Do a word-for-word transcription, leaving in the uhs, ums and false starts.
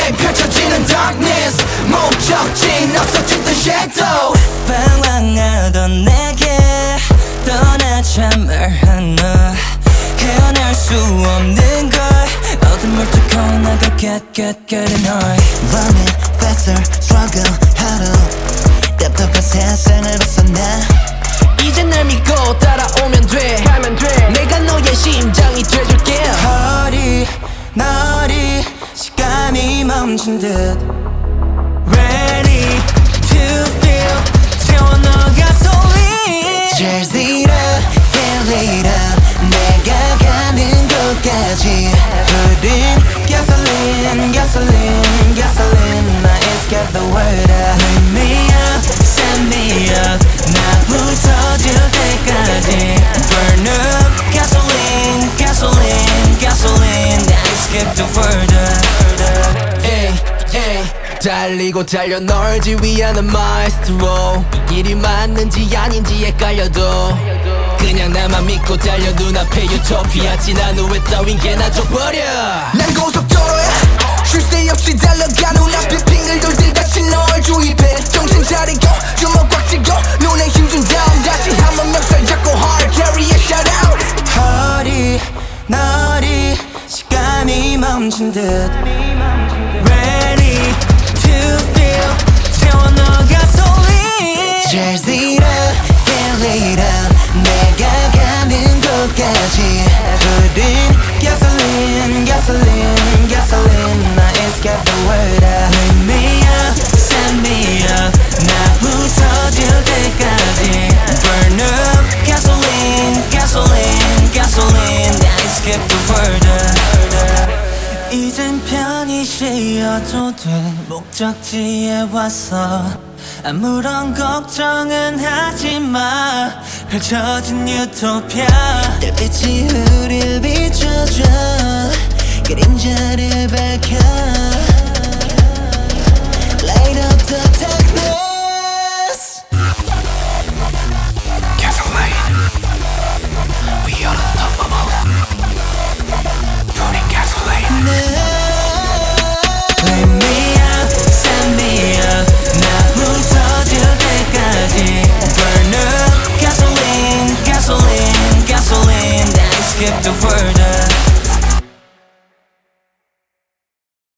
내 펼쳐지는 darkness 목적지 없어졌던 shadow 방황하던 내게 떠나참을 하나 헤어날 수 없는 걸 어둠 물투고 나가 get get get in high Run it faster struggle harder 답답한 세상을 벗어나 이제 날 믿고 따라오면 돼 내가 너의 심장이 돼줄게 허리 너리 시간이 멈춘 듯 Ready to feel 채워 너 가솔린 Cheers it up fill it up 내가 가는 곳까지 Put in gasoline gasoline gasoline 나 it's got the word up Wake me up set me up 나 부서질 때까지 Burn up gasoline gasoline gasoline 나 it's got the word up 에이 에이 달리고 달려 널 지휘하는 마에스트로 이 길이 맞는지 아닌지 헷갈려도 그냥 나만 믿고 달려 눈앞에 유토피아 지난 후에 따윈 개나 줘버려 난 고속도로야 쉴 새 없이 달려가 눈앞에 빙을 돌들 다시 널 주입해 정신 차리고 주먹 꽉 쥐고 눈에 힘준 다음 다시 한번 멱살 잡고 hard carry a shout out 허리 너리 시간이 멈춘 듯 Ready to feel 채워 너 가솔린 Cheers it up fill it up 내가 가는 곳까지 Put in gasoline gasoline gasoline 나 it's got the word up Wake me up set me up 나 부서질 때까지 Burn up gasoline gasoline gasoline 나 it's got the word up 이젠 편히 쉬어도 돼 목적지에 왔어 아무런 걱정은 하지마 펼쳐진 유토피아 달빛이 우릴 비춰줘 그림자를 밝혀 Light up the